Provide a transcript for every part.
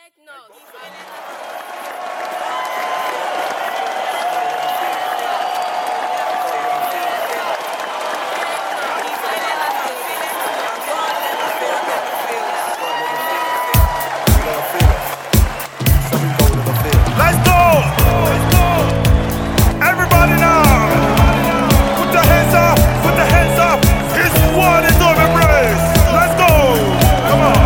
Let's go! Everybody now! Put the hands up! Put the hands up! This one is on embrace! Let's go! Come on!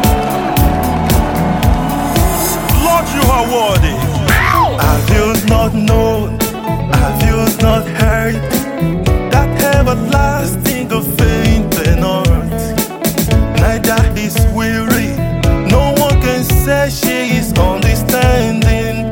Lord, you are worthy! Have you not known? Have you not heard that everlasting of faith and earth? Neither is weary. No one can say she is understanding.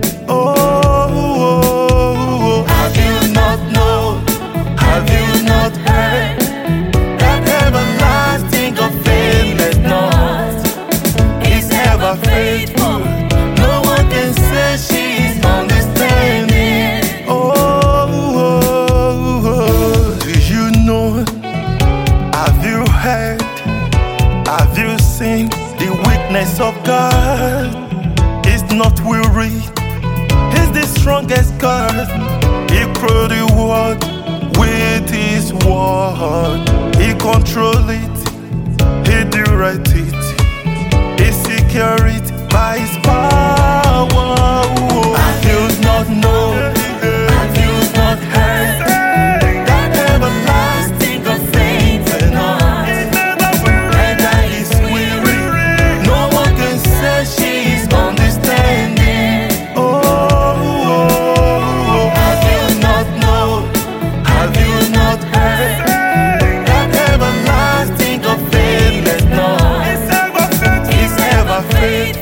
Oh, have you not known? Have you not heard that everlasting of faith and earth is ever faithful? No one can say she is understanding. Oh, do you know? Have you heard? Have you seen the weakness of God? He's not weary. He's the strongest God. He created the world with His word. He controls it. He directs it. He secures it by His power. Have you not known? Have you not heard that everlasting of faith and earth? Neither is weary. No one can say she is understanding. Oh, have you not known? Have you not heard that everlasting of faith and earth is ever faithful?